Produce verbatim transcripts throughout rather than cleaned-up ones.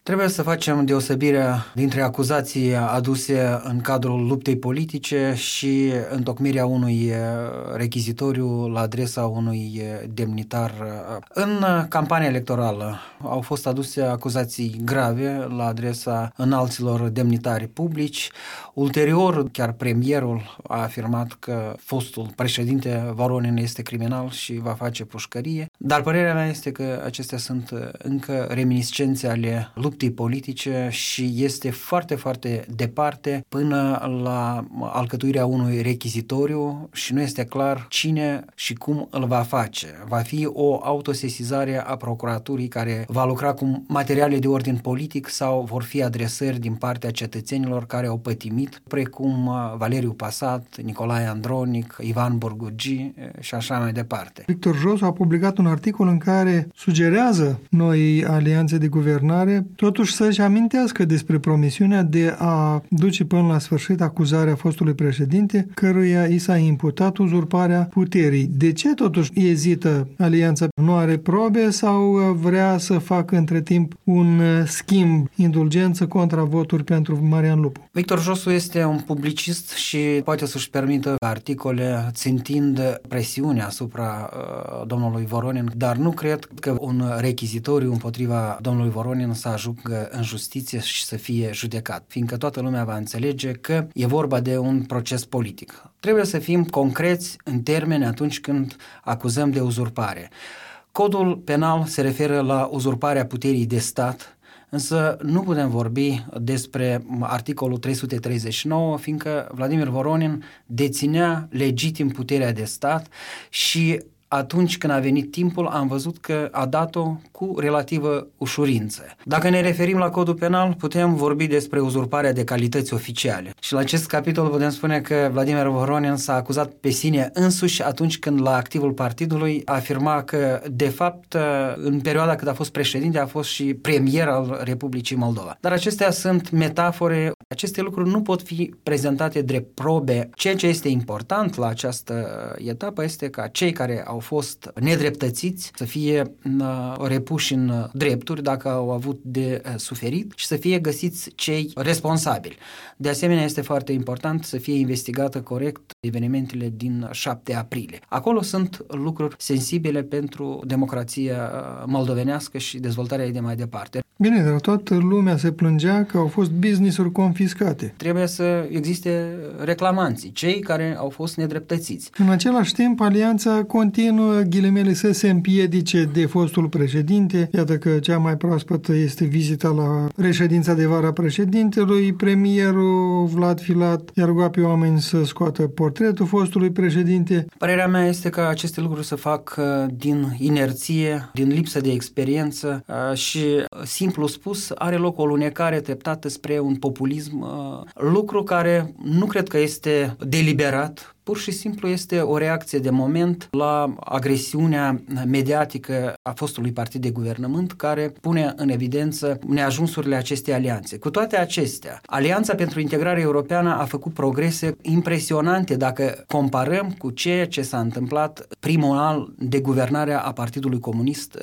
Trebuie să facem deosebirea dintre acuzații aduse în cadrul luptei politice și întocmirea unui rechizitoriu la adresa unui demnitar. În campania electorală au fost aduse acuzații grave la adresa înalților demnitari publici. Ulterior, chiar premierul a afirmat că fostul președinte Voronin este criminal și va face pușcărie, dar părerea mea este că acestea sunt încă reminiscențe ale luptei politice și este foarte, foarte departe până la alcătuirea unui rechizitoriu și nu este clar cine și cum îl va face. Va fi o autosesizare a procuraturii care va lucra cu materiale de ordin politic sau vor fi adresări din partea cetățenilor care au pătimit, precum Valeriu Pasat, Nicolae Andronic, Ivan Borgugi și așa mai departe. Victor Josu a publicat un articol în care sugerează noi alianțe de guvernare totuși să-și amintească despre promisiunea de a duce până la sfârșit acuzarea fostului președinte, căruia i s-a imputat uzurparea puterii. De ce totuși ezită alianța? Nu are probe sau vrea să facă între timp un schimb, indulgență contra voturi pentru Marian Lupu? Victor Josu este un publicist și poate să-și permită articole țintind presiunea asupra uh, domnului Voronin, dar nu cred că un rechizitoriu împotriva domnului Voronin să ajungă în justiție și să fie judecat, fiindcă toată lumea va înțelege că e vorba de un proces politic. Trebuie să fim concreți în termeni atunci când acuzăm de uzurpare. Codul penal se referă la uzurparea puterii de stat, însă nu putem vorbi despre articolul trei sute treizeci și nouă, fiindcă Vladimir Voronin deținea legitim puterea de stat și atunci când a venit timpul, am văzut că a dat-o cu relativă ușurință. Dacă ne referim la codul penal, putem vorbi despre uzurparea de calități oficiale. Și la acest capitol putem spune că Vladimir Voronin s-a acuzat pe sine însuși atunci când la activul partidului afirma că, de fapt, în perioada când a fost președinte, a fost și premier al Republicii Moldova. Dar acestea sunt metafore. Aceste lucruri nu pot fi prezentate drept probe. Ceea ce este important la această etapă este ca cei care au fost nedreptățiți să fie uh, repuși în drepturi dacă au avut de uh, suferit și să fie găsiți cei responsabili. De asemenea, este foarte important să fie investigată corect evenimentele din șapte aprilie. Acolo sunt lucruri sensibile pentru democrația moldovenească și dezvoltarea ei de mai departe. Bine, dar toată lumea se plângea că au fost business-uri confiscate. Trebuie să existe reclamanții, cei care au fost nedreptățiți. În același timp, alianța continuă, ghilimele, să se împiedice de fostul președinte. Iată că cea mai proaspătă este vizita la reședința de vară a președintelui. Premierul Vlad Filat i-a rugat pe oameni să scoată portretul fostului președinte. Părerea mea este că aceste lucruri se fac din inerție, din lipsă de experiență și, simplu spus, are loc o lunecare treptată spre un populism, lucru care nu cred că este deliberat. Pur și simplu este o reacție de moment la agresiunea mediatică a fostului partid de guvernământ care pune în evidență neajunsurile acestei alianțe. Cu toate acestea, Alianța pentru Integrare Europeană a făcut progrese impresionante dacă comparăm cu ceea ce s-a întâmplat primul an de guvernare a Partidului Comunist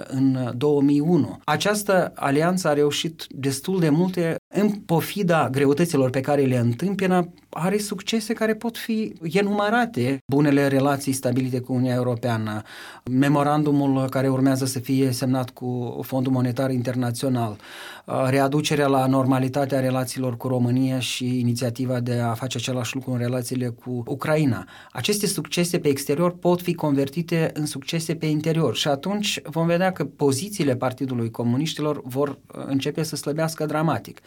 în două mii unu. Această alianță a reușit destul de multe în pofida greutăților pe care le întâmpină, are succese care pot fi enumerate. Bunele relații stabilite cu Uniunea Europeană, memorandumul care urmează să fie semnat cu Fondul Monetar Internațional, readucerea la normalitatea relațiilor cu România și inițiativa de a face același lucru în relațiile cu Ucraina. Aceste succese pe exterior pot fi convertite în succese pe interior și atunci vom vedea că pozițiile Partidului Comuniștilor vor începe să slăbească dramatic.